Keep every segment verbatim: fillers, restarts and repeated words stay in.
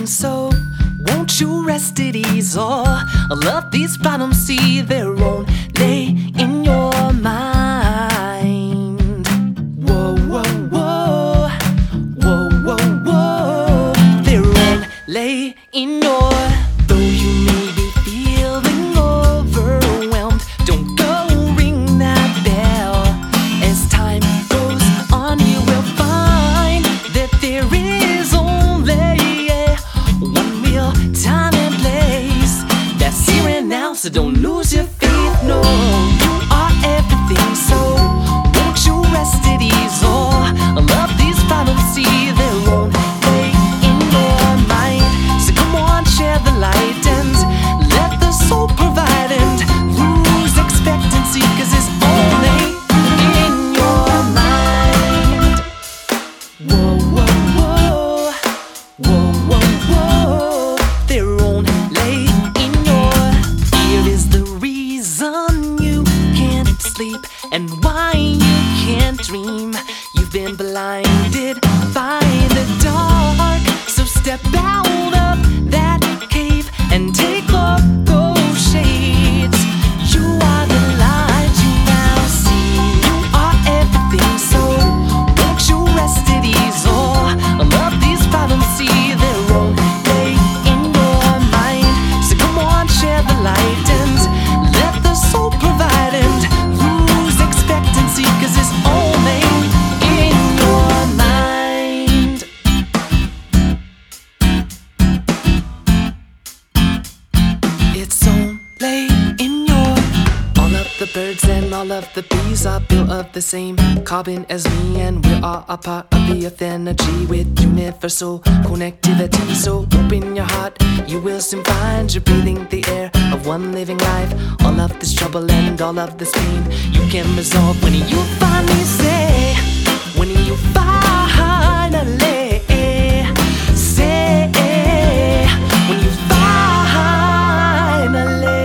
so won't you rest at ease? All of these problems see their own lay in your mind. Whoa, whoa, whoa, whoa, whoa, whoa. Their own lay in your. Though you may be feeling overwhelmed, don't go ring that bell. As time goes on, you will find that there is only one real time and place that's here and now. So don't lose your faith, no. You are everything, so won't you rest at ease? All of these problems see their own way in your mind. So come on, share the light and let the soul provide, and lose expectancy, cause it's only in your mind. Whoa, whoa, whoa, whoa, whoa, whoa. Their own lay in your. Here is the reason you can't sleep and why you can't dream. You've been blinded by the dark, so step out of that cave and take off those shades. You are the light you now see. You are everything, so won't you rest at ease? All of these problems see their own way in your mind. So come on, share the light and let the soul provide, and lose expectancy, cause it's only in your mind. It's only in your. All of the birds and all of the bees are built of the same carbon as me, and we are a part of the earth energy with universal connectivity. So open your heart, you will soon find you're breathing the air of one living life. All of this trouble and all of this pain you can resolve when you finally say, when you finally say, when you finally.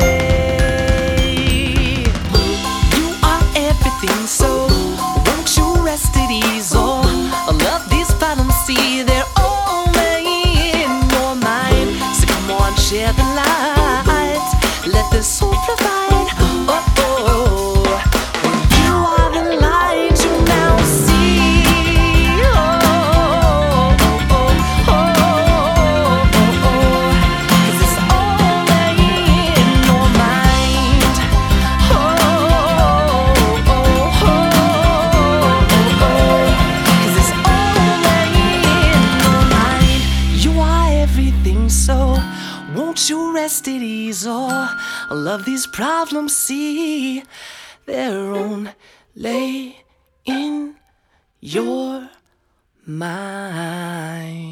You are everything, so won't you rest at ease? All of these problems see they're only in your mind. So come on, share the light, let the soul provide. Oh, oh, when you are the light you now see. Oh, oh, oh, oh, oh, oh. 'Cause it's only in your mind. Oh, oh, oh, oh, oh. 'Cause it's only in your mind. You are everything, so won't you rest at ease? All of these problems see their own lay in your mind.